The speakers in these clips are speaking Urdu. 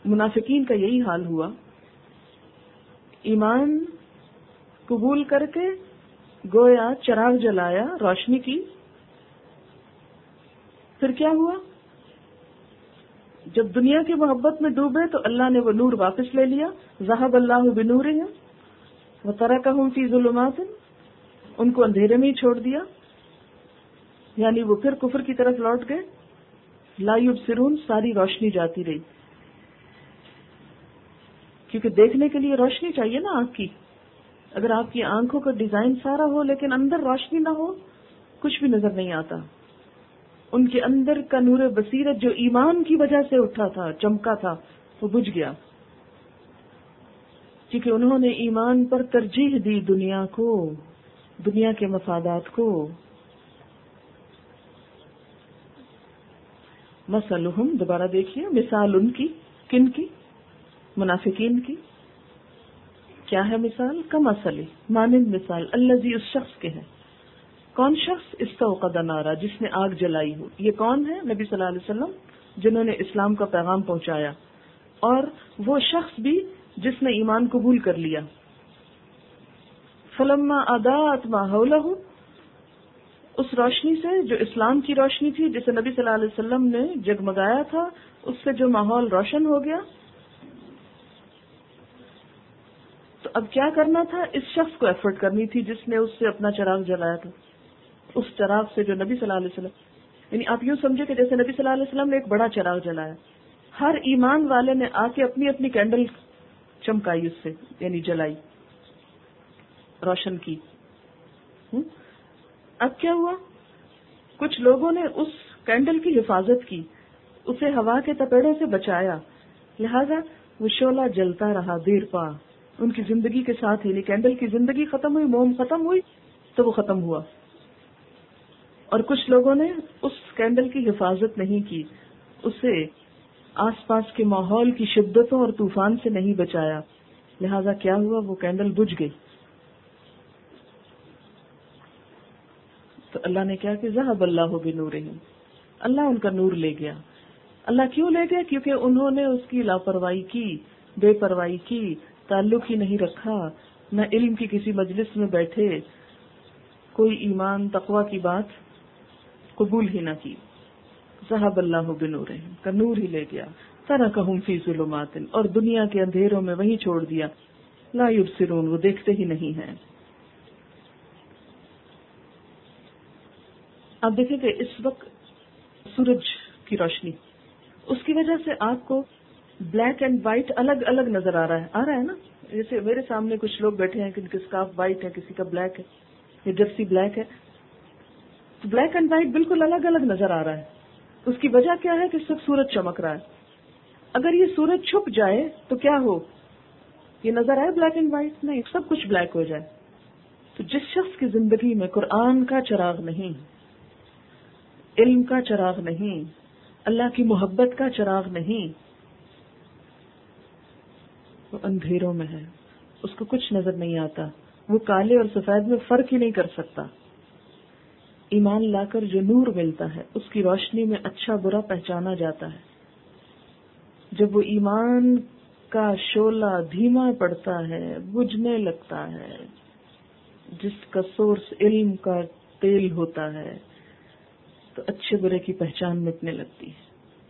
منافقین کا یہی حال ہوا. ایمان قبول کر کے گویا چراغ جلایا، روشنی کی، پھر کیا ہوا؟ جب دنیا کی محبت میں ڈوبے تو اللہ نے وہ نور واپس لے لیا. ذہب اللہ بنورہم وترکہم فی ظلمات، ان کو اندھیرے میں ہی چھوڑ دیا، یعنی وہ پھر کفر کی طرف لوٹ گئے. لا یبصرون، ساری روشنی جاتی رہی، کیونکہ دیکھنے کے لیے روشنی چاہیے نا آنکھ کی. اگر آپ کی آنکھوں کا ڈیزائن سارا ہو لیکن اندر روشنی نہ ہو، کچھ بھی نظر نہیں آتا. ان کے اندر کا نور بصیرت جو ایمان کی وجہ سے اٹھا تھا، چمکا تھا، وہ بجھ گیا، کیونکہ انہوں نے ایمان پر ترجیح دی دنیا کو، دنیا کے مفادات کو. مثلہم، دوبارہ دیکھیے، مثال ان کی، کن کی؟ منافقین کی. کیا ہے مثال؟ کمثل، مانند مثال، الذی، اس شخص کے ہے. کون شخص؟ استوقد نارا، جس نے آگ جلائی ہو. یہ کون ہے؟ نبی صلی اللہ علیہ وسلم، جنہوں نے اسلام کا پیغام پہنچایا، اور وہ شخص بھی جس نے ایمان قبول کر لیا. فلما اضاءت ما حولہ، اس روشنی سے جو اسلام کی روشنی تھی، جسے نبی صلی اللہ علیہ وسلم نے جگمگایا تھا، اس سے جو ماحول روشن ہو گیا، تو اب کیا کرنا تھا؟ اس شخص کو ایفرٹ کرنی تھی جس نے اس سے اپنا چراغ جلایا تھا، اس چراغ سے جو نبی صلی اللہ علیہ وسلم، یعنی آپ یوں سمجھے کہ جیسے نبی صلی اللہ علیہ وسلم نے ایک بڑا چراغ جلایا، ہر ایمان والے نے آ کے اپنی اپنی کینڈل چمکائی، اس سے یعنی جلائی، روشن کی. اب کیا ہوا؟ کچھ لوگوں نے اس کینڈل کی حفاظت کی، اسے ہوا کے تپیڑوں سے بچایا، لہذا وہ شعلہ جلتا رہا دیر پا. ان کی زندگی کے ساتھ ہی، کینڈل کی زندگی ختم ہوئی، موم ختم ہوئی تو وہ ختم ہوا. اور کچھ لوگوں نے اس کینڈل کی حفاظت نہیں کی، اسے آس پاس کے ماحول کی شدتوں اور طوفان سے نہیں بچایا، لہذا کیا ہوا؟ وہ کینڈل بجھ گئی. تو اللہ نے کیا کہ ذہب اللہ بنورہم، اللہ ان کا نور لے گیا. اللہ کیوں لے گیا؟ کیونکہ انہوں نے اس کی لاپرواہی کی، بے پرواہی کی، تعلق ہی نہیں رکھا، نہ علم کی کسی مجلس میں بیٹھے، کوئی ایمان تقوی کی بات قبول ہی نہ کی. ذہب اللہ بنورہم، کا نور ہی لے گیا. ترکہم فی ظلمات، اور دنیا کے اندھیروں میں وہیں چھوڑ دیا. لا یبصرون، وہ دیکھتے ہی نہیں ہیں. آپ دیکھیں کہ اس وقت سورج کی روشنی، اس کی وجہ سے آپ کو بلیک اینڈ وائٹ الگ الگ نظر آ رہا ہے نا. جیسے میرے سامنے کچھ لوگ بیٹھے ہیں، کسی کا اسکارف وائٹ ہے، کسی کا بلیک ہے، یا جرسی بلیک ہے، تو بلیک اینڈ وائٹ بالکل الگ الگ نظر آ رہا ہے. اس کی وجہ کیا ہے کہ اس وقت سورج چمک رہا ہے. اگر یہ سورج چھپ جائے تو کیا ہو؟ یہ نظر آئے بلیک اینڈ وائٹ؟ نہیں، سب کچھ بلیک ہو جائے. تو جس شخص کی زندگی میں قرآن کا چراغ نہیں، علم کا چراغ نہیں، اللہ کی محبت کا چراغ نہیں، وہ اندھیروں میں ہے، اس کو کچھ نظر نہیں آتا، وہ کالے اور سفید میں فرق ہی نہیں کر سکتا. ایمان لا کر جو نور ملتا ہے، اس کی روشنی میں اچھا برا پہچانا جاتا ہے. جب وہ ایمان کا شعلہ دھیما پڑتا ہے، بجھنے لگتا ہے، جس کا سورس علم کا تیل ہوتا ہے، تو اچھے برے کی پہچان مٹنے لگتی ہے.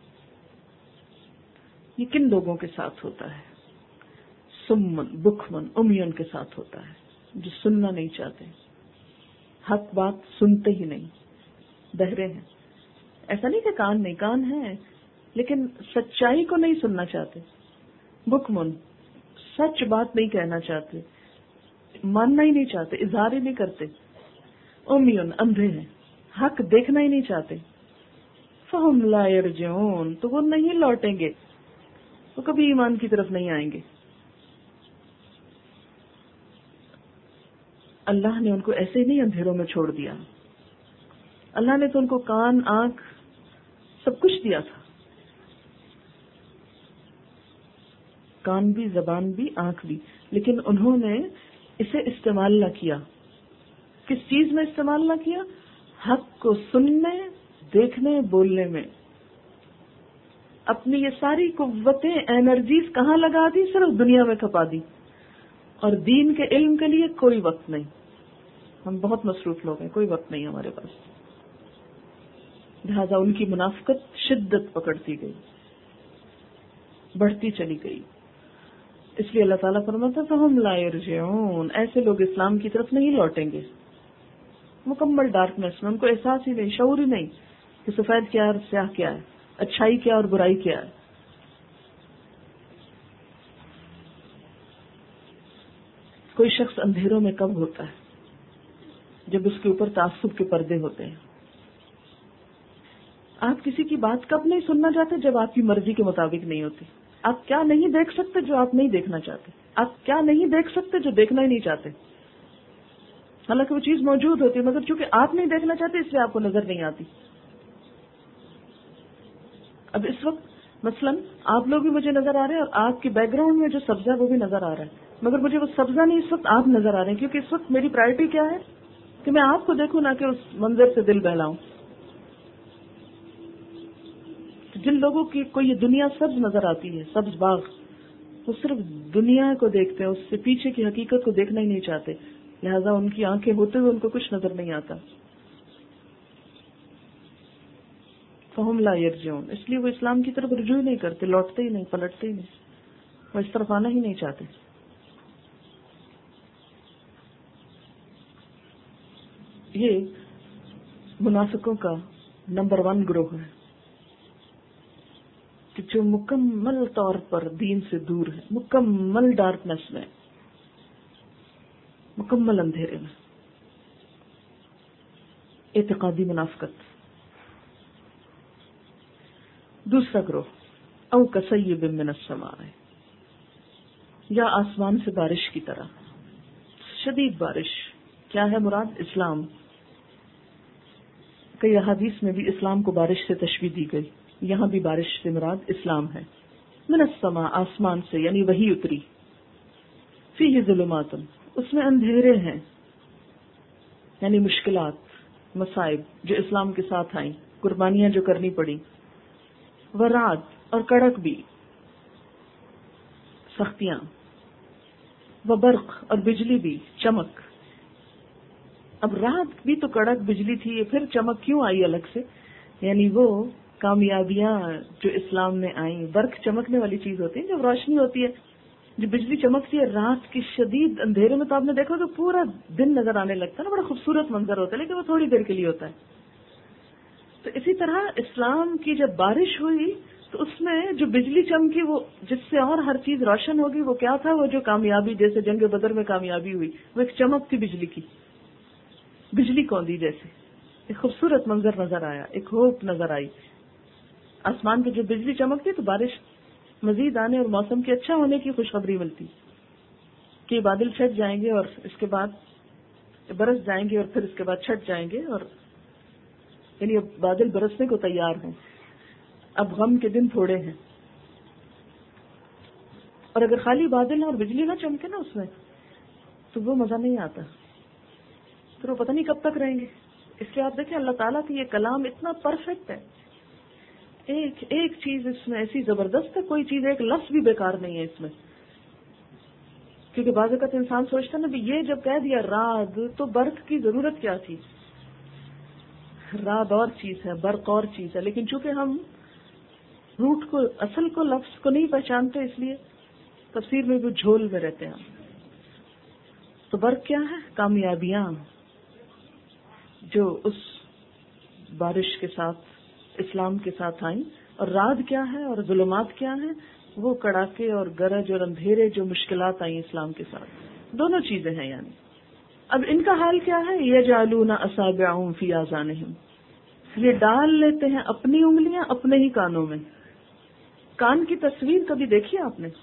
یہ کن لوگوں کے ساتھ ہوتا ہے؟ سمن بکمن امیون کے ساتھ ہوتا ہے، جو سننا نہیں چاہتے، حق بات سنتے ہی نہیں، بہرے ہیں. ایسا نہیں کہ کان نہیں، کان ہیں لیکن سچائی کو نہیں سننا چاہتے. بکمن، سچ بات نہیں کہنا چاہتے، ماننا ہی نہیں چاہتے، اظہار ہی نہیں کرتے. امیون، اندھے ہیں، حق دیکھنا ہی نہیں چاہتے. فہم لا یرجعون، تو وہ نہیں لوٹیں گے، وہ کبھی ایمان کی طرف نہیں آئیں گے. اللہ نے ان کو ایسے ہی نہیں اندھیروں میں چھوڑ دیا. اللہ نے تو ان کو کان، آنکھ، سب کچھ دیا تھا، کان بھی، زبان بھی، آنکھ بھی، لیکن انہوں نے اسے استعمال نہ کیا. کس چیز میں استعمال نہ کیا؟ حق کو سننے، دیکھنے، بولنے میں. اپنی یہ ساری قوتیں انرجیز کہاں لگا دی؟ صرف دنیا میں کھپا دی، اور دین کے علم کے لیے کوئی وقت نہیں. ہم بہت مصروف لوگ ہیں، کوئی وقت نہیں ہمارے پاس. لہذا ان کی منافقت شدت پکڑتی گئی، بڑھتی چلی گئی. اس لیے اللہ تعالیٰ فرماتا فَهُمْ لَا يَرْجِعُونَ، ایسے لوگ اسلام کی طرف نہیں لوٹیں گے. مکمل ڈارکنیس میں، ان کو احساس ہی نہیں، شعور ہی نہیں کہ سفید کیا اور سیاہ کیا ہے، اچھائی کیا اور برائی کیا ہے. کوئی شخص اندھیروں میں کب ہوتا ہے؟ جب اس کے اوپر تعصب کے پردے ہوتے ہیں. آپ کسی کی بات کب نہیں سننا چاہتے؟ جب آپ کی مرضی کے مطابق نہیں ہوتی. آپ کیا نہیں دیکھ سکتے جو آپ نہیں دیکھنا چاہتے؟ آپ کیا نہیں دیکھ سکتے جو دیکھنا ہی نہیں چاہتے؟ حالانکہ وہ چیز موجود ہوتی ہے، مگر چونکہ آپ نہیں دیکھنا چاہتے اس لیے آپ کو نظر نہیں آتی. اب اس وقت مثلا آپ لوگ بھی مجھے نظر آ رہے ہیں، اور آپ کے بیک گراؤنڈ میں جو سبزہ ہے وہ بھی نظر آ رہا ہے، مگر مجھے وہ سبزہ نہیں، اس وقت آپ نظر آ رہے ہیں، کیونکہ اس وقت میری پرائرٹی کیا ہے کہ میں آپ کو دیکھوں، نہ کہ اس منظر سے دل بہلاؤں. جن لوگوں کی کو یہ دنیا سبز نظر آتی ہے، سبز باغ، وہ صرف دنیا کو دیکھتے ہیں، اس سے پیچھے کی حقیقت کو دیکھنا ہی نہیں چاہتے. لہذا ان کی آنکھیں ہوتے ہوئے ان کو کچھ نظر نہیں آتا. فَهُمْ لَا يَرْجِعُونَ، اس لیے وہ اسلام کی طرف رجوع نہیں کرتے، لوٹتے ہی نہیں، پلٹتے ہی نہیں، وہ اس طرف آنا ہی نہیں چاہتے. یہ منافقوں کا نمبر 1 گروہ ہے کہ جو مکمل طور پر دین سے دور ہے، مکمل ڈارکنیس میں، مکمل اندھیرے میں. اعتقادی منافقت. دوسرا گروہ او کصیب من السماء، یا آسمان سے بارش کی طرح، شدید بارش. کیا ہے مراد؟ اسلام. کئی احادیث میں بھی اسلام کو بارش سے تشبیہ دی گئی، یہاں بھی بارش سے مراد اسلام ہے. من السماء، آسمان سے، یعنی وہی اتری. فیہ ظلمات، اس میں اندھیرے ہیں، یعنی مشکلات، مصائب جو اسلام کے ساتھ آئیں، قربانیاں جو کرنی پڑی. ورعد، اور کڑک بھی، سختیاں. وبرق، اور بجلی بھی، چمک. اب رات بھی تو کڑک بجلی تھی، یہ پھر چمک کیوں آئی الگ سے؟ یعنی وہ کامیابیاں جو اسلام میں آئیں. برق چمکنے والی چیز ہوتی ہے، جب روشنی ہوتی ہے، جو بجلی چمکتی ہے رات کی شدید اندھیرے میں، تو آپ نے دیکھا تو پورا دن نظر آنے لگتا ہے نا، بڑا خوبصورت منظر ہوتا ہے، لیکن وہ تھوڑی دیر کے لیے ہوتا ہے. تو اسی طرح اسلام کی جب بارش ہوئی تو اس میں جو بجلی چمکی، وہ جس سے اور ہر چیز روشن ہوگی، وہ کیا تھا؟ وہ جو کامیابی، جیسے جنگ بدر میں کامیابی ہوئی، وہ ایک چمک تھی بجلی کی، بجلی کون دی جیسے. ایک خوبصورت منظر نظر آیا، ایک ہوپ نظر آئی. آسمان پہ جو بجلی چمکتی تو بارش مزید آنے اور موسم کے اچھا ہونے کی خوشخبری ملتی کہ بادل چھٹ جائیں گے اور اس کے بعد برس جائیں گے، اور پھر اس کے بعد چھٹ جائیں گے، اور یعنی اب بادل برسنے کو تیار ہیں. اب غم کے دن تھوڑے ہیں. اور اگر خالی بادل اور بجلی نہ چمکے نا اس میں، تو وہ مزہ نہیں آتا، پھر وہ پتہ نہیں کب تک رہیں گے. اس لیے آپ دیکھیں اللہ تعالیٰ کی یہ کلام اتنا پرفیکٹ ہے، ایک ایک چیز اس میں ایسی زبردست ہے، کوئی چیز ایک لفظ بھی بیکار نہیں ہے اس میں. کیونکہ بعض اوقات انسان سوچتا ہے نا بھی یہ جب کہہ دیا رات، تو برق کی ضرورت کیا تھی؟ رات اور چیز ہے، برق اور چیز ہے، لیکن چونکہ ہم روٹ کو، اصل کو، لفظ کو نہیں پہچانتے، اس لیے تفسیر میں بھی جھول میں رہتے ہیں. تو برق کیا ہے؟ کامیابیاں جو اس بارش کے ساتھ، اسلام کے ساتھ آئیں. اور رات کیا ہے اور ظلمات کیا ہے؟ وہ کڑاکے اور گرج اور اندھیرے جو مشکلات آئیں اسلام کے ساتھ، دونوں چیزیں ہیں. یعنی اب ان کا حال کیا ہے؟ یجعلون اصابعهم فی آذانہم، یہ ڈال لیتے ہیں اپنی انگلیاں اپنے ہی کانوں میں. کان کی تصویر کبھی دیکھی آپ نے؟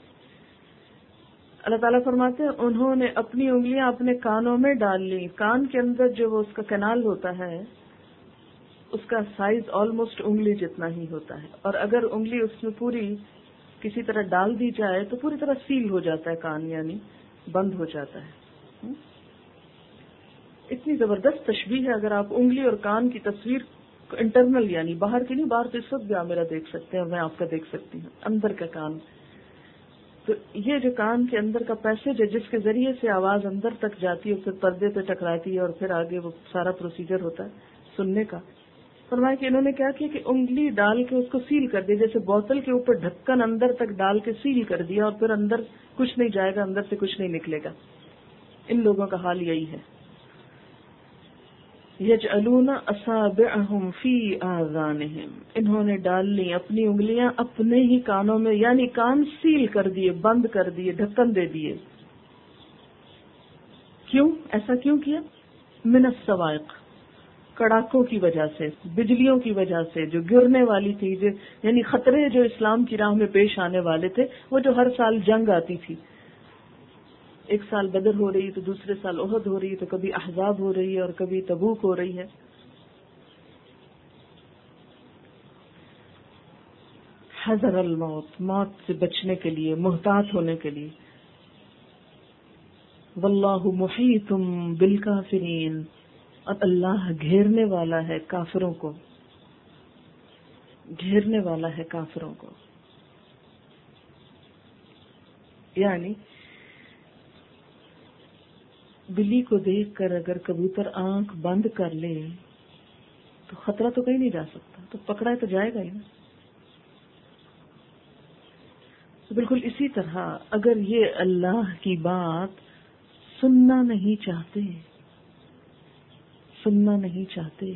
اللہ تعالیٰ فرماتے ہیں انہوں نے اپنی انگلیاں اپنے کانوں میں ڈال لی. کان کے اندر جو وہ اس کا کینال ہوتا ہے، اس کا سائز آلموسٹ انگلی جتنا ہی ہوتا ہے، اور اگر انگلی اس میں پوری کسی طرح ڈال دی جائے تو پوری طرح سیل ہو جاتا ہے کان، یعنی بند ہو جاتا ہے. اتنی زبردست تشبیہ ہے. اگر آپ انگلی اور کان کی تصویر انٹرنل یعنی باہر کی نہیں، باہر تو اس وقت بھی آپ میرا دیکھ سکتے ہیں اور میں آپ کا دیکھ سکتی ہوں، اندر کا کان. تو یہ جو کان کے اندر کا پیسیج ہے جس کے ذریعے سے آواز اندر تک جاتی ہے، پھر پردے پہ ٹکراتی ہے اور پھر آگے وہ سارا پروسیجر ہوتا ہے سننے کا. فرمایا کہ انہوں نے کیا کیا کہ انگلی ڈال کے اس کو سیل کر دیا، جیسے بوتل کے اوپر ڈھکن اندر تک ڈال کے سیل کر دیا، اور پھر اندر کچھ نہیں جائے گا، اندر سے کچھ نہیں نکلے گا. ان لوگوں کا حال یہی ہے. یجعلون اصابعہم فی آذانہم، انہوں نے ڈال لی اپنی انگلیاں اپنے ہی کانوں میں، یعنی کان سیل کر دیے، بند کر دیے، ڈھکن دے دیے. کیوں ایسا کیوں کیا؟ من الصواعق، کڑاکوں کی وجہ سے، بجلیوں کی وجہ سے جو گرنے والی تھی، یعنی خطرے جو اسلام کی راہ میں پیش آنے والے تھے، وہ جو ہر سال جنگ آتی تھی. ایک سال بدر ہو رہی تو دوسرے سال احد ہو رہی، تو کبھی احزاب ہو رہی ہے اور کبھی تبوک ہو رہی ہے. حذر الموت، موت سے بچنے کے لیے، محتاط ہونے کے لیے. واللہ محیط بالکافرین، اور اللہ گھیرنے والا ہے کافروں کو، گھیرنے والا ہے کافروں کو. یعنی بلی کو دیکھ کر اگر کبوتر آنکھ بند کر لے تو خطرہ تو کہیں نہیں جا سکتا، تو پکڑا تو جائے گا ہی نا. بالکل اسی طرح اگر یہ اللہ کی بات سننا نہیں چاہتے، سننا نہیں چاہتے،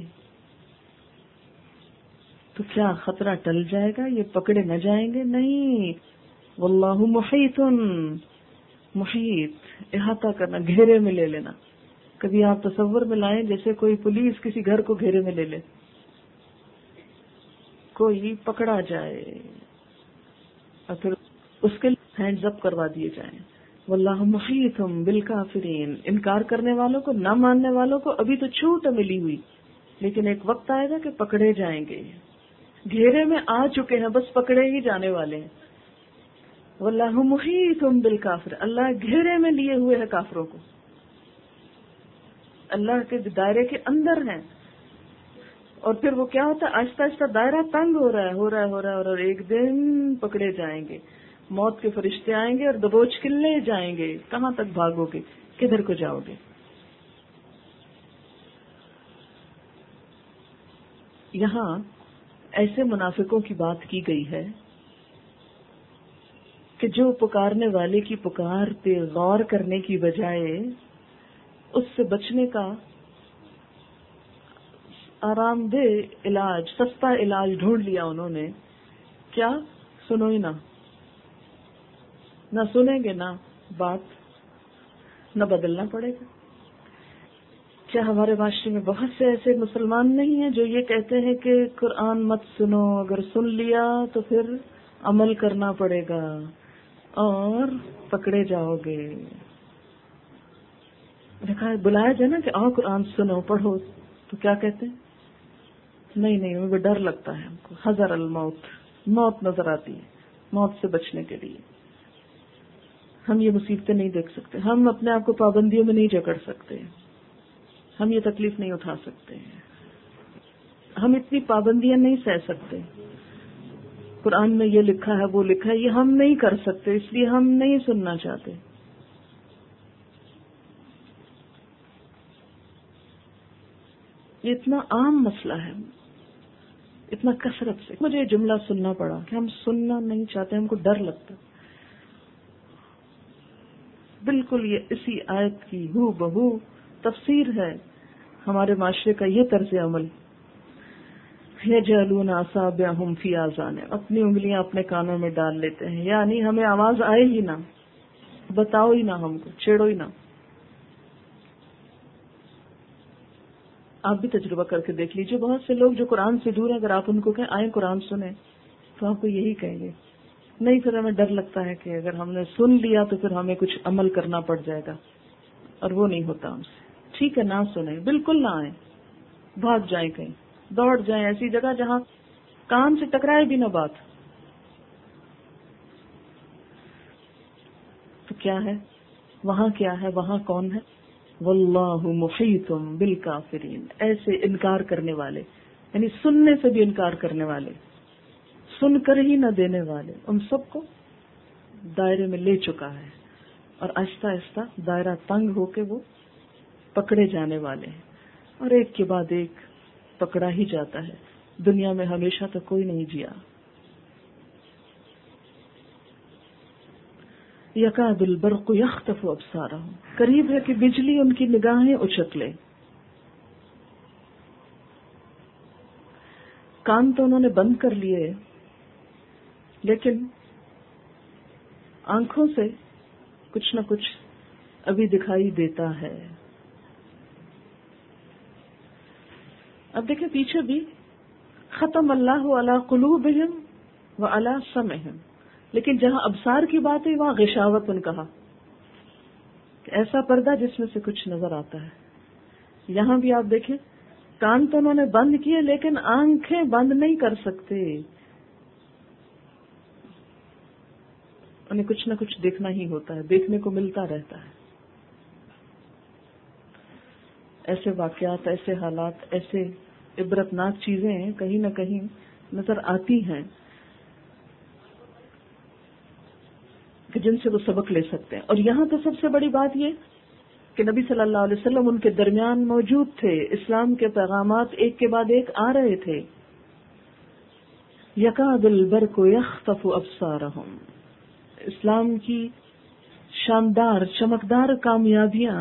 تو کیا خطرہ ٹل جائے گا؟ یہ پکڑے نہ جائیں گے؟ نہیں. واللہ محیط، محیط احاطہ کرنا، گھیرے میں لے لینا. کبھی آپ تصور میں لائیں جیسے کوئی پولیس کسی گھر کو گھیرے میں لے لے، کوئی پکڑا جائے اور پھر اس کے ہینڈز اپ کروا دیے جائیں. واللہ محیط بالکافرین، انکار کرنے والوں کو، نہ ماننے والوں کو ابھی تو چھوٹ ملی ہوئی، لیکن ایک وقت آئے گا کہ پکڑے جائیں گے. گھیرے میں آ چکے ہیں، بس پکڑے ہی جانے والے ہیں. واللہ محیط بالکافر، اللہ گھیرے میں لیے ہوئے ہے کافروں کو، اللہ کے دائرے کے اندر ہیں. اور پھر وہ کیا ہوتا ہے، آہستہ آہستہ دائرہ تنگ ہو رہا ہے، ہو رہا ہے، ہو رہا ہے، اور ایک دن پکڑے جائیں گے. موت کے فرشتے آئیں گے اور دبوچ کے لے جائیں گے. کہاں تک بھاگو گے؟ کدھر کو جاؤ گے؟ یہاں ایسے منافقوں کی بات کی گئی ہے کہ جو پکارنے والے کی پکار پہ غور کرنے کی بجائے اس سے بچنے کا آرام دہ علاج، سستا علاج ڈھونڈ لیا انہوں نے. کیا؟ سنو ہی نہ سنیں گے نہ بات، نہ بدلنا پڑے گا. کیا ہمارے معاشرے میں بہت سے ایسے مسلمان نہیں ہیں جو یہ کہتے ہیں کہ قرآن مت سنو، اگر سن لیا تو پھر عمل کرنا پڑے گا اور پکڑے جاؤ گے. دیکھا بلایا جائے نا کہ آؤ قرآن سنو، پڑھو، تو کیا کہتے ہیں؟ نہیں مجھے ڈر لگتا ہے، ہم کو حذر الموت، موت نظر آتی ہے، موت سے بچنے کے لیے ہم یہ مصیبتیں نہیں دیکھ سکتے، ہم اپنے آپ کو پابندیوں میں نہیں جکڑ سکتے، ہم یہ تکلیف نہیں اٹھا سکتے، ہم اتنی پابندیاں نہیں سہ سکتے. قرآن میں یہ لکھا ہے، وہ لکھا ہے، یہ ہم نہیں کر سکتے، اس لیے ہم نہیں سننا چاہتے. یہ اتنا عام مسئلہ ہے، اتنا کثرت سے مجھے یہ جملہ سننا پڑا کہ ہم سننا نہیں چاہتے، ہم کو ڈر لگتا. بالکل یہ اسی آیت کی ہو بہو تفسیر ہے ہمارے معاشرے کا یہ طرز عمل. یجعلون اصابعہم فی آذانہم، اپنی انگلیاں اپنے کانوں میں ڈال لیتے ہیں، یعنی ہمیں آواز آئے ہی نہ، بتاؤ ہی نہ، ہم کو چھیڑو ہی نہ. آپ بھی تجربہ کر کے دیکھ لیجئے، بہت سے لوگ جو قرآن سے دور ہیں، اگر آپ ان کو کہیں آئیں قرآن سنیں تو آپ کو یہی کہیں گے نہیں، پھر ہمیں ڈر لگتا ہے کہ اگر ہم نے سن لیا تو پھر ہمیں کچھ عمل کرنا پڑ جائے گا، اور وہ نہیں ہوتا ہم سے. ٹھیک ہے، نہ سنیں، بالکل نہ آئیں، بھاگ جائیں، کہیں دوڑ جائیں ایسی جگہ جہاں کان سے ٹکرائے بھی نہ بات. تو کیا ہے وہاں؟ کیا ہے وہاں؟ کون ہے؟ واللہ محیط بالکافرین، ایسے انکار کرنے والے، یعنی سننے سے بھی انکار کرنے والے، سن کر ہی نہ دینے والے، ان سب کو دائرے میں لے چکا ہے، اور آہستہ آہستہ دائرہ تنگ ہو کے وہ پکڑے جانے والے ہیں، اور ایک کے بعد ایک پکڑا ہی جاتا ہے۔ دنیا میں ہمیشہ تو کوئی نہیں جیا۔ یکاد البرق یخطف ابصارہم، قریب ہے کہ بجلی ان کی نگاہیں اچک لے۔ کان تو انہوں نے بند کر لیے، لیکن آنکھوں سے کچھ نہ کچھ ابھی دکھائی دیتا ہے۔ اب دیکھیں پیچھے بھی ختم اللہ علی قلوبہم وعلی سمعہم، لیکن جہاں ابصار کی بات ہے وہاں غشاوت ان کہا کہ ایسا پردہ جس میں سے کچھ نظر آتا ہے۔ یہاں بھی آپ دیکھیں کان تو انہوں نے بند کیے لیکن آنکھیں بند نہیں کر سکتے، انہیں کچھ نہ کچھ دیکھنا ہی ہوتا ہے، دیکھنے کو ملتا رہتا ہے۔ ایسے واقعات، ایسے حالات، ایسے عبرتناک چیزیں کہیں نہ کہیں نظر آتی ہیں کہ جن سے وہ سبق لے سکتے ہیں۔ اور یہاں تو سب سے بڑی بات یہ کہ نبی صلی اللہ علیہ وسلم ان کے درمیان موجود تھے، اسلام کے پیغامات ایک کے بعد ایک آ رہے تھے۔ یکاد البرق یخطف ابصارہم، اسلام کی شاندار چمکدار کامیابیاں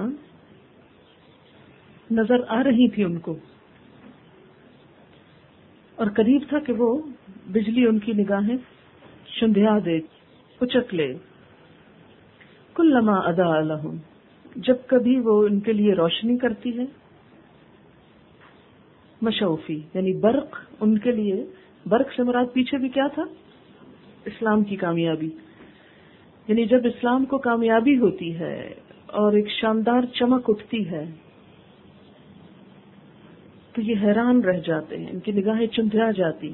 نظر آ رہی تھی ان کو، اور قریب تھا کہ وہ بجلی ان کی نگاہیں شندھیا دے، اچک لے۔ کلما اضاء لہم، جب کبھی وہ ان کے لیے روشنی کرتی ہے، مشوفی یعنی برق ان کے لیے، برق سے مراد پیچھے بھی کیا تھا؟ اسلام کی کامیابی، یعنی جب اسلام کو کامیابی ہوتی ہے اور ایک شاندار چمک اٹھتی ہے تو یہ حیران رہ جاتے ہیں، ان کی نگاہیں چندھیا جاتی،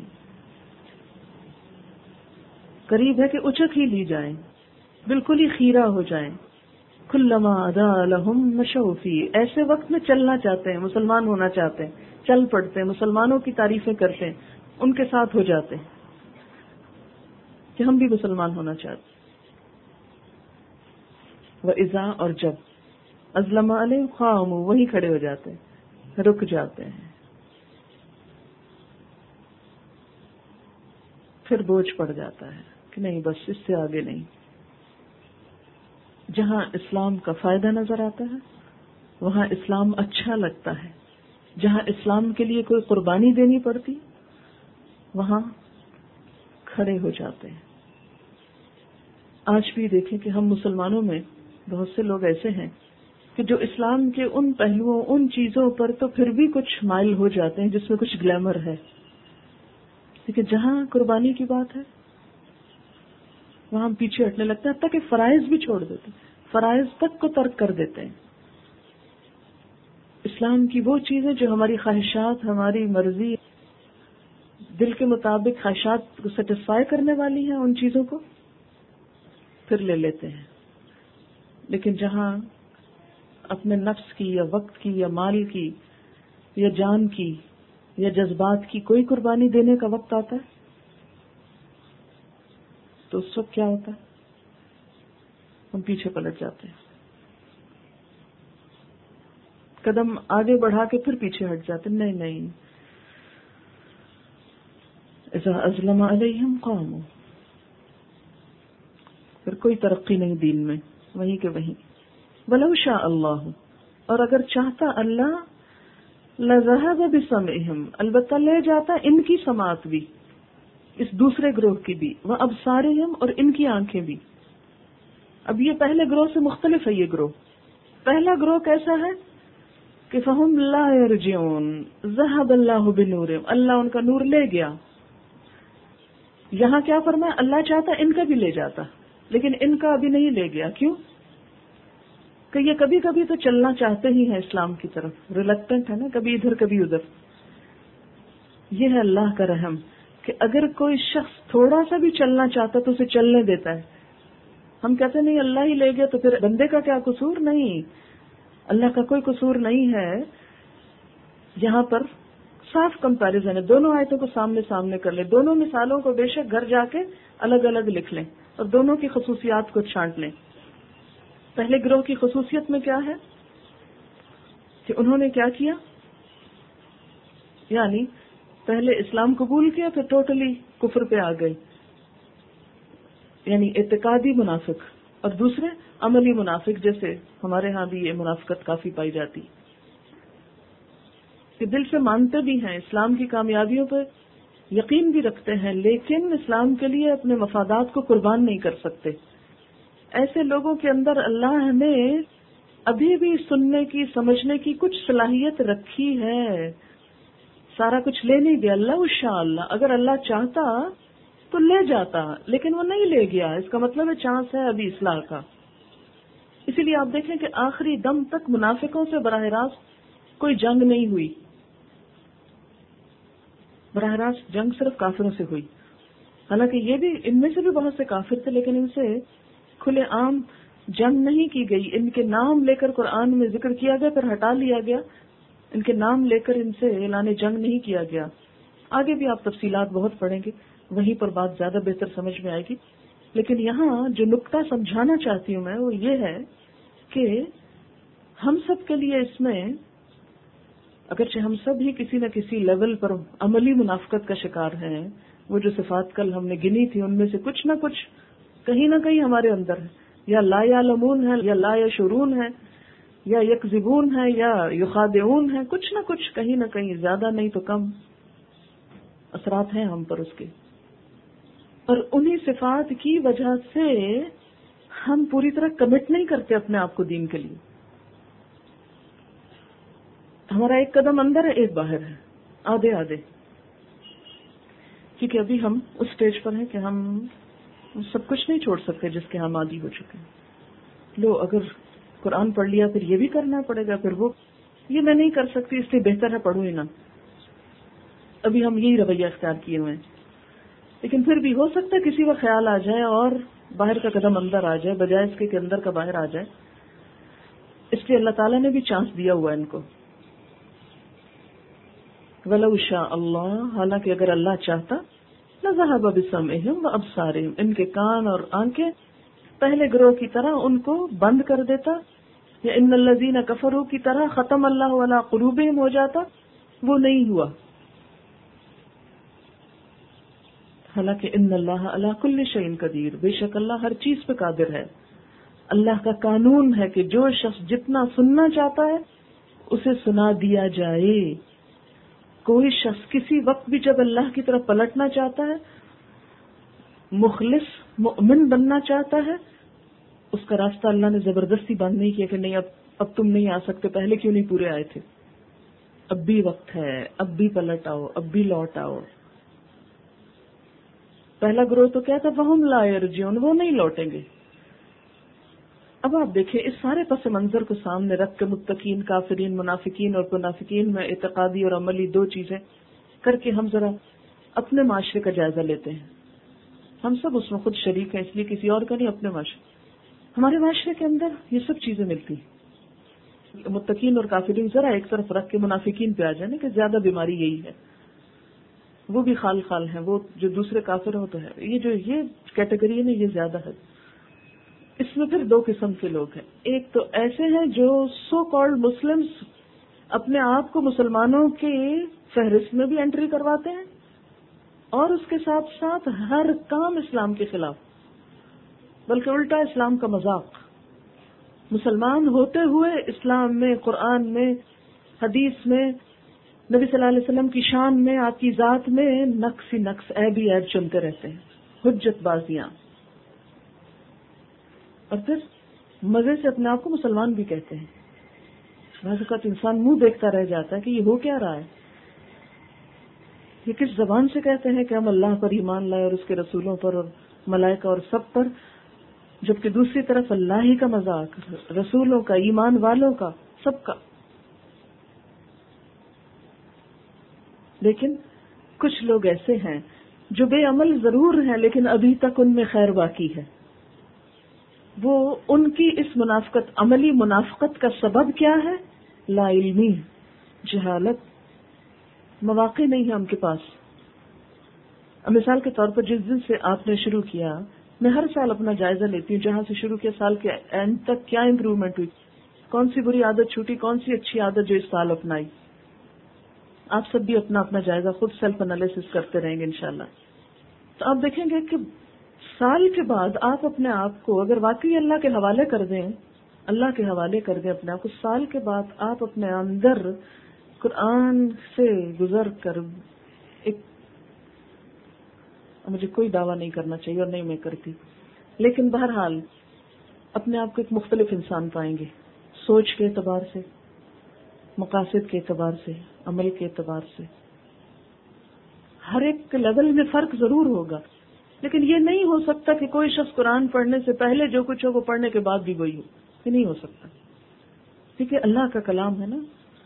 قریب ہے کہ اچک ہی لی جائیں، بالکل ہی خیرہ ہو جائیں۔ کلما اضاء لہم مشوا فیہ، ایسے وقت میں چلنا چاہتے ہیں، مسلمان ہونا چاہتے ہیں، چل پڑتے ہیں، مسلمانوں کی تعریفیں کرتے ہیں، ان کے ساتھ ہو جاتے ہیں کہ ہم بھی مسلمان ہونا چاہتے ہیں۔ وَإِذَا، اور جب أَظْلَمَ عَلَيْهِمْ قَامُوا، وہی کھڑے ہو جاتے ہیں، رک جاتے ہیں، پھر بوجھ پڑ جاتا ہے کہ نہیں بس اس سے آگے نہیں۔ جہاں اسلام کا فائدہ نظر آتا ہے وہاں اسلام اچھا لگتا ہے، جہاں اسلام کے لیے کوئی قربانی دینی پڑتی وہاں کھڑے ہو جاتے ہیں۔ آج بھی دیکھیں کہ ہم مسلمانوں میں بہت سے لوگ ایسے ہیں کہ جو اسلام کے ان پہلوؤں، ان چیزوں پر تو پھر بھی کچھ مائل ہو جاتے ہیں جس میں کچھ گلیمر ہے، لیکن جہاں قربانی کی بات ہے وہاں ہم پیچھے ہٹنے لگتے ہیں، حتیٰ کہ فرائض بھی چھوڑ دیتے ہیں، فرائض تک کو ترک کر دیتے ہیں۔ اسلام کی وہ چیزیں جو ہماری خواہشات، ہماری مرضی، دل کے مطابق خواہشات کو سیٹسفائی کرنے والی ہیں، ان چیزوں کو پھر لے لیتے ہیں، لیکن جہاں اپنے نفس کی یا وقت کی یا مال کی یا جان کی یا جذبات کی کوئی قربانی دینے کا وقت آتا ہے تو اس وقت کیا ہوتا ہے؟ ہم پیچھے پلٹ جاتے ہیں، قدم آگے بڑھا کے پھر پیچھے ہٹ جاتے ہیں، نہیں اذا اظلم علیہم قاموا، پھر کوئی ترقی نہیں دین میں، وہیں کے وہیں۔ ولو شاء اللہ، اور اگر چاہتا اللہ، لذهب بسمعہم، البتہ لے جاتا ان کی سماعت بھی، اس دوسرے گروہ کی بھی، وابصارہم، اور ان کی آنکھیں بھی۔ اب یہ پہلے گروہ سے مختلف ہے۔ یہ گروہ، پہلا گروہ کیسا ہے کہ فہم لا یرجعون، ذهب اللہ بنورہم، اللہ ان کا نور لے گیا۔ یہاں کیا فرمایا؟ اللہ چاہتا ان کا بھی لے جاتا، لیکن ان کا ابھی نہیں لے گیا۔ کیوں؟ کہ یہ کبھی کبھی تو چلنا چاہتے ہی ہیں اسلام کی طرف، ریلکٹنٹ ہے نا، کبھی ادھر کبھی ادھر۔ یہ ہے اللہ کا رحم کہ اگر کوئی شخص تھوڑا سا بھی چلنا چاہتا تو اسے چلنے دیتا ہے۔ ہم کہتے نہیں اللہ ہی لے گیا تو پھر بندے کا کیا قصور؟ نہیں، اللہ کا کوئی قصور نہیں ہے۔ یہاں پر صاف کمپیریزن ہے، دونوں آیتوں کو سامنے سامنے کر لیں، دونوں مثالوں کو بے شک گھر جا کے الگ الگ لکھ لیں اور دونوں کی خصوصیات کو چھانٹ لیں۔ پہلے گروہ کی خصوصیت میں کیا ہے کہ انہوں نے کیا کیا، یعنی پہلے اسلام قبول کیا پھر ٹوٹلی کفر پہ آ گئے، یعنی اعتقادی منافق، اور دوسرے عملی منافق، جیسے ہمارے ہاں بھی یہ منافقت کافی پائی جاتی کہ دل سے مانتے بھی ہیں، اسلام کی کامیابیوں پہ یقین بھی رکھتے ہیں، لیکن اسلام کے لیے اپنے مفادات کو قربان نہیں کر سکتے۔ ایسے لوگوں کے اندر اللہ نے ابھی بھی سننے کی، سمجھنے کی کچھ صلاحیت رکھی ہے، سارا کچھ لے نہیں دیا۔ اللہ شاء اللہ، اگر اللہ چاہتا تو لے جاتا، لیکن وہ نہیں لے گیا، اس کا مطلب ہے چانس ہے ابھی اصلاح کا۔ اسی لیے آپ دیکھیں کہ آخری دم تک منافقوں سے براہ راست کوئی جنگ نہیں ہوئی، براہ راست جنگ صرف کافروں سے ہوئی، حالانکہ یہ بھی ان میں سے بھی بہت سے کافر تھے، لیکن ان سے کھلے عام جنگ نہیں کی گئی۔ ان کے نام لے کر قرآن میں ذکر کیا گیا پھر ہٹا لیا گیا، ان کے نام لے کر ان سے اعلان جنگ نہیں کیا گیا۔ آگے بھی آپ تفصیلات بہت پڑھیں گے، وہیں پر بات زیادہ بہتر سمجھ میں آئے گی، لیکن یہاں جو نقطہ سمجھانا چاہتی ہوں میں وہ یہ ہے کہ ہم سب کے لیے اس میں، اگرچہ ہم سب ہی کسی نہ کسی لیول پر عملی منافقت کا شکار ہیں، وہ جو صفات کل ہم نے گنی تھی ان میں سے کچھ نہ کچھ کہیں نہ کہیں ہمارے اندر ہے، یا لا یعلمون ہے، یا لا یشعرون ہے، یا یکذبون ہے، یا یخادعون ہے، کچھ نہ کچھ کہیں نہ کہیں، زیادہ نہیں تو کم اثرات ہیں ہم پر اس کے، اور انہی صفات کی وجہ سے ہم پوری طرح کمٹ نہیں کرتے اپنے آپ کو دین کے لیے۔ ہمارا ایک قدم اندر ہے، ایک باہر ہے، آدھے آدھے، کیونکہ ابھی ہم اس سٹیج پر ہیں کہ ہم سب کچھ نہیں چھوڑ سکتے جس کے ہم عادی ہو چکے ہیں۔ لو اگر قرآن پڑھ لیا پھر یہ بھی کرنا پڑے گا، پھر وہ یہ میں نہیں کر سکتی، اس لیے بہتر ہے پڑھوں ہی نہ۔ ابھی ہم یہی رویہ اختیار کیے ہوئے ہیں، لیکن پھر بھی ہو سکتا ہے کسی وقت خیال آ جائے اور باہر کا قدم اندر آ جائے، بجائے اس کے کہ اندر کا باہر آ جائے۔ اس لیے اللہ تعالیٰ نے بھی چانس دیا ہوا ان کو، وَلَوْ شَاءَ اللَّهُ، حالانکہ اگر اللہ چاہتا، لَذَهَبَ بِسَمْعِهِمْ وَأَبْصَارِهِمْ، ان کے کان اور آنکھیں پہلے گروہ کی طرح ان کو بند کر دیتا، یا ان الذین کفروا کی طرح ختم اللہ علی قلوبہم ہو جاتا، وہ نہیں ہوا۔ حالانکہ ان اللہ علی کل شیء قدیر، بے شک اللہ ہر چیز پہ قادر ہے۔ اللہ کا قانون ہے کہ جو شخص جتنا سننا چاہتا ہے اسے سنا دیا جائے۔ کوئی شخص کسی وقت بھی جب اللہ کی طرف پلٹنا چاہتا ہے، مخلص مؤمن بننا چاہتا ہے، اس کا راستہ اللہ نے زبردستی بند نہیں کیا کہ نہیں اب تم نہیں آ سکتے، پہلے کیوں نہیں پورے آئے تھے، اب بھی وقت ہے، اب بھی پلٹ آؤ، اب بھی لوٹ آؤ۔ پہلا گروہ تو کیا تھا، وَهُمْ لَا يَرْجِعُونَ، وہ نہیں لوٹیں گے۔ اب آپ دیکھیں اس سارے پس منظر کو سامنے رکھ کے متقین، کافرین، منافقین اور منافقین میں اعتقادی اور عملی دو چیزیں کر کے ہم ذرا اپنے معاشرے کا جائزہ لیتے ہیں۔ ہم سب اس میں خود شریک ہیں، اس لیے کسی اور کا نہیں، اپنے معاشرے، ہمارے معاشرے کے اندر یہ سب چیزیں ملتی ہیں۔ متقین اور کافرین ذرا ایک طرف رکھ کے منافقین پہ آ جائیں کہ زیادہ بیماری یہی ہے، وہ بھی خال خال ہیں، وہ جو دوسرے کافر ہو تو ہے، یہ جو یہ کیٹیگری ہے نا، یہ زیادہ ہے۔ اس میں پھر دو قسم کے لوگ ہیں، ایک تو ایسے ہیں جو سو کالڈ مسلمز اپنے آپ کو مسلمانوں کے فہرست میں بھی انٹری کرواتے ہیں، اور اس کے ساتھ ساتھ ہر کام اسلام کے خلاف، بلکہ الٹا اسلام کا مذاق، مسلمان ہوتے ہوئے اسلام میں، قرآن میں، حدیث میں، نبی صلی اللہ علیہ وسلم کی شان میں، آپ کی ذات میں نقص ہی نقص، عیب ہی عیب چنتے رہتے ہیں، حجت بازیاں، اور پھر مزے سے اپنے آپ کو مسلمان بھی کہتے ہیں۔ بعض اوقات انسان منہ دیکھتا رہ جاتا ہے کہ یہ ہو کیا رہا ہے، یہ کس زبان سے کہتے ہیں کہ ہم اللہ پر ایمان لائے اور اس کے رسولوں پر اور ملائکہ اور سب پر، جبکہ دوسری طرف اللہ ہی کا مذاق، رسولوں کا، ایمان والوں کا، سب کا۔ لیکن کچھ لوگ ایسے ہیں جو بے عمل ضرور ہیں لیکن ابھی تک ان میں خیر باقی ہے۔ وہ ان کی اس منافقت، عملی منافقت کا سبب کیا ہے؟ لا علمی، جہالت، مواقع نہیں ہے ان کے پاس. مثال کے طور پر جس دن سے آپ نے شروع کیا، میں ہر سال اپنا جائزہ لیتی ہوں، جہاں سے شروع کیا سال کے اینڈ تک کیا امپروومنٹ ہوئی، کون سی بری عادت چھوٹی، کون سی اچھی عادت جو اس سال اپنائی. آپ سب بھی اپنا اپنا جائزہ خود سیلف انالیسس کرتے رہیں گے انشاءاللہ. تو آپ دیکھیں گے کہ سال کے بعد آپ اپنے آپ کو اگر واقعی اللہ کے حوالے کر دیں، اللہ کے حوالے کر دیں اپنے آپ کو، سال کے بعد آپ اپنے اندر قرآن سے گزر کر ایک، مجھے کوئی دعویٰ نہیں کرنا چاہیے اور نہیں میں کرتی، لیکن بہرحال اپنے آپ کو ایک مختلف انسان پائیں گے، سوچ کے اعتبار سے، مقاصد کے اعتبار سے، عمل کے اعتبار سے. ہر ایک لیول میں فرق ضرور ہوگا، لیکن یہ نہیں ہو سکتا کہ کوئی شخص قرآن پڑھنے سے پہلے جو کچھ ہو وہ پڑھنے کے بعد بھی وہی ہو. یہ نہیں ہو سکتا، کیونکہ اللہ کا کلام ہے نا،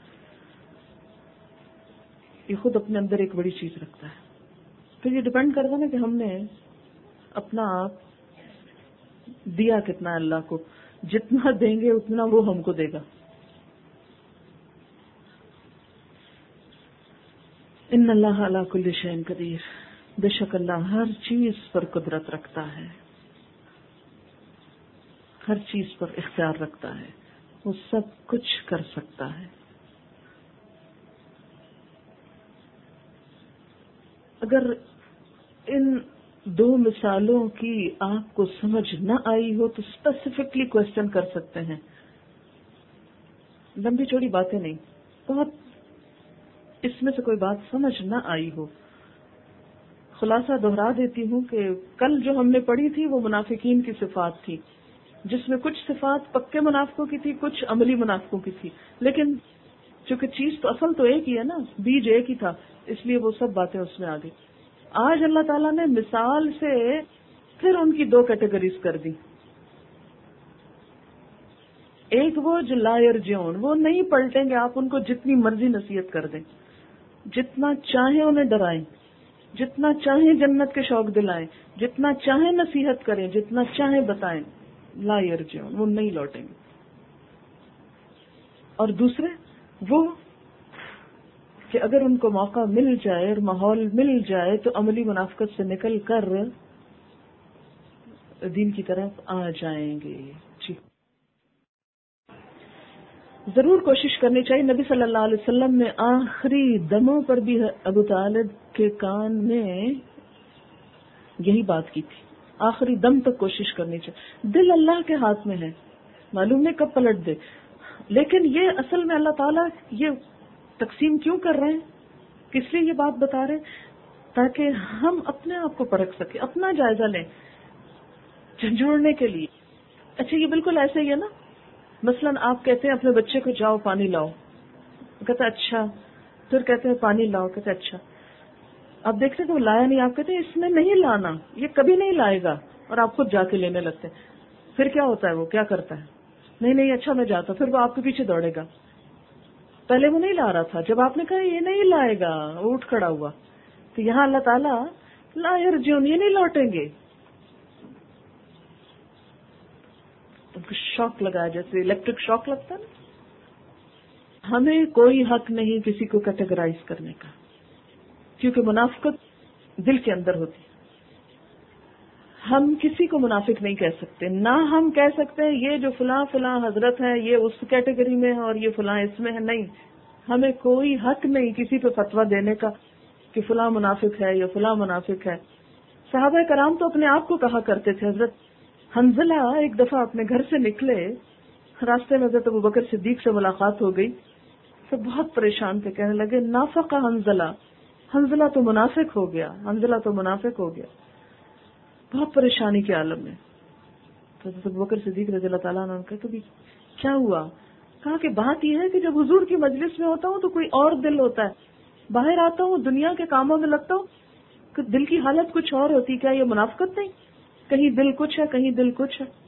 یہ خود اپنے اندر ایک بڑی چیز رکھتا ہے. پھر یہ ڈپینڈ کرتا ہے نا کہ ہم نے اپنا آپ دیا کتنا ہے اللہ کو. جتنا دیں گے اتنا وہ ہم کو دے گا. ان اللہ علی کل شیء قدیر، بے شک اللہ ہر چیز پر قدرت رکھتا ہے، ہر چیز پر اختیار رکھتا ہے، وہ سب کچھ کر سکتا ہے. اگر ان دو مثالوں کی آپ کو سمجھ نہ آئی ہو تو اسپیسیفکلی کوشچن کر سکتے ہیں. لمبی چوڑی باتیں نہیں، بہت اس میں سے کوئی بات سمجھ نہ آئی ہو، خلاصہ دہرا دیتی ہوں کہ کل جو ہم نے پڑھی تھی وہ منافقین کی صفات تھی، جس میں کچھ صفات پکے منافقوں کی تھی، کچھ عملی منافقوں کی تھی. لیکن چونکہ چیز تو اصل تو ایک ہی ہے نا، بیج ایک ہی تھا، اس لیے وہ سب باتیں اس میں آ گئی. آج اللہ تعالیٰ نے مثال سے پھر ان کی دو کیٹیگریز کر دی. ایک وہ جو لا یرجعون، وہ نہیں پلٹیں گے، آپ ان کو جتنی مرضی نصیحت کر دیں، جتنا چاہیں انہیں ڈرائیں، جتنا چاہیں جنت کے شوق دلائیں، جتنا چاہیں نصیحت کریں، جتنا چاہیں بتائیں، لا یرجعون، وہ نہیں لوٹیں گے. اور دوسرے وہ کہ اگر ان کو موقع مل جائے اور ماحول مل جائے تو عملی منافقت سے نکل کر دین کی طرف آ جائیں گے. جی ضرور کوشش کرنی چاہیے. نبی صلی اللہ علیہ وسلم نے آخری دموں پر بھی ابو طالب کے کان میں یہی بات کی تھی، آخری دم تک کوشش کرنی چاہیے. دل اللہ کے ہاتھ میں ہے، معلوم نہیں کب پلٹ دے، لیکن یہ اصل میں اللہ تعالیٰ یہ تقسیم کیوں کر رہے ہیں، کس لیے یہ بات بتا رہے ہیں، تاکہ ہم اپنے آپ کو پرکھ سکیں، اپنا جائزہ لیں جھنجھوڑنے کے لیے. اچھا یہ بالکل ایسے ہی ہے نا، مثلا آپ کہتے ہیں اپنے بچے کو جاؤ پانی لاؤ، کہتے اچھا، پھر کہتے ہیں پانی لاؤ، کہتے اچھا. آپ دیکھتے کہ وہ لایا نہیں، آپ کہتے ہیں اس نے نہیں لانا، یہ کبھی نہیں لائے گا، اور آپ خود جا کے لینے لگتے ہیں. پھر کیا ہوتا ہے، وہ کیا کرتا ہے، نہیں نہیں اچھا میں جاتا، پھر وہ آپ کے پیچھے دوڑے گا. پہلے وہ نہیں لا رہا تھا، جب آپ نے کہا یہ نہیں لائے گا وہ اٹھ کھڑا ہوا. تو یہاں اللہ تعالیٰ لا یرجعون، یہ نہیں لوٹیں گے. ان کو شوق لگایا جیسے الیکٹرک شوق لگتا ہے نا. ہمیں کوئی حق نہیں کسی کو کیٹیگرائز کرنے کا، کیونکہ منافقت دل کے اندر ہوتی. ہم کسی کو منافق نہیں کہہ سکتے، نہ ہم کہہ سکتے ہیں یہ جو فلاں فلاں حضرت ہے یہ اس کیٹیگری میں ہے اور یہ فلاں اس میں ہے. نہیں، ہمیں کوئی حق نہیں کسی پہ فتویٰ دینے کا کہ فلاں منافق ہے یا فلاں منافق ہے. صحابہ کرام تو اپنے آپ کو کہا کرتے تھے. حضرت حنظلہ ایک دفعہ اپنے گھر سے نکلے، راستے میں حضرت ابوبکر صدیق سے ملاقات ہو گئی تو بہت پریشان تھے، کہنے لگے نافق حنظلہ، حنظلہ تو منافق ہو گیا، حنظلہ تو منافق ہو گیا، بہت پریشانی کے عالم میں. تو حضرت ابوبکر صدیق رضی اللہ تعالیٰ عنہ نے کہا کہ کیا ہوا؟ کہا کہ بات یہ ہے کہ جب حضور کی مجلس میں ہوتا ہوں تو کوئی اور دل ہوتا ہے، باہر آتا ہوں دنیا کے کاموں میں لگتا ہوں کہ دل کی حالت کچھ اور ہوتی. کیا یہ منافقت نہیں؟ کہیں دل کچھ ہے کہیں دل کچھ ہے.